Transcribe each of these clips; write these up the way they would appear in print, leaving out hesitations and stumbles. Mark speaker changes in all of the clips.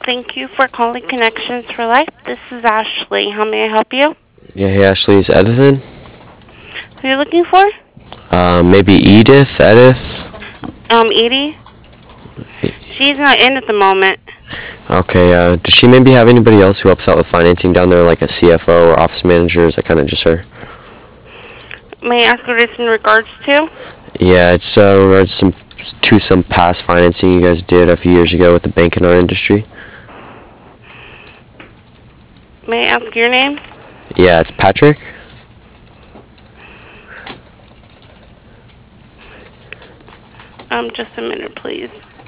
Speaker 1: Thank you for calling Connections for Life. This is Ashley. How may I help you?
Speaker 2: Yeah, hey Ashley, is Edithan?
Speaker 1: Who are you looking for?
Speaker 2: Maybe Edith?
Speaker 1: Edie. She's not in at the moment.
Speaker 2: Okay, does she maybe have anybody else who helps out with financing down there, like a CFO or office manager? Is that kind of just her?
Speaker 1: May I ask what it's in regards to?
Speaker 2: Yeah, it's regards to some past financing you guys did a few years ago with the bank in our industry.
Speaker 1: May I ask your name?
Speaker 2: Yeah, it's Patrick.
Speaker 1: Just a minute, please.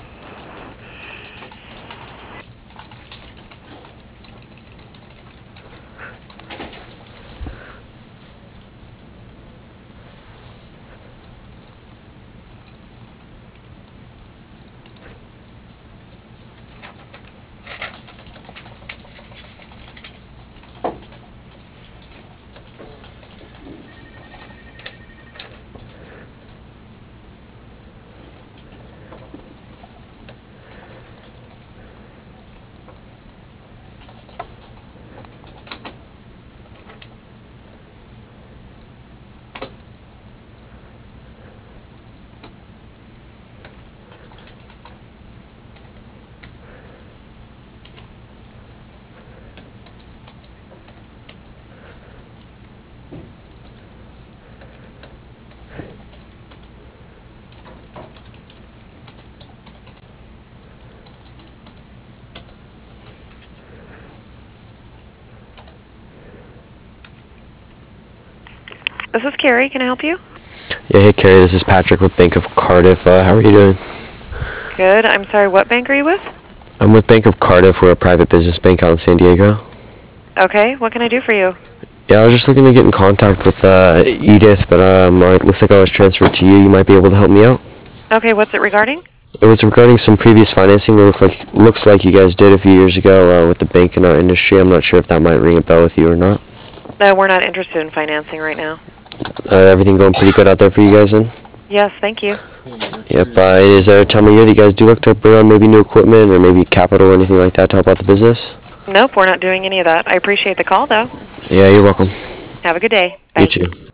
Speaker 3: This is Carrie. Can I help you?
Speaker 2: Yeah, hey Carrie, this is Patrick with Bank of Cardiff. How are you doing?
Speaker 3: Good. I'm sorry, what bank are you with?
Speaker 2: I'm with Bank of Cardiff. We're a private business bank out in San Diego.
Speaker 3: Okay, what can I do for you?
Speaker 2: Yeah, I was just looking to get in contact with Edith, but it looks like I was transferred to you. You might be able to help me out.
Speaker 3: Okay, what's it regarding?
Speaker 2: It was regarding some previous financing that looks like you guys did a few years ago with the bank in our industry. I'm not sure if that might ring a bell with you or not.
Speaker 3: We're not interested in financing right now.
Speaker 2: Everything going pretty good out there for you guys then?
Speaker 3: Yes, thank you.
Speaker 2: Yep. Is there a time of year that you guys do look to bring on maybe new equipment or maybe capital or anything like that to help out the business?
Speaker 3: Nope, we're not doing any of that. I appreciate the call, though.
Speaker 2: Yeah, you're welcome.
Speaker 3: Have a good day. Bye.
Speaker 2: You too.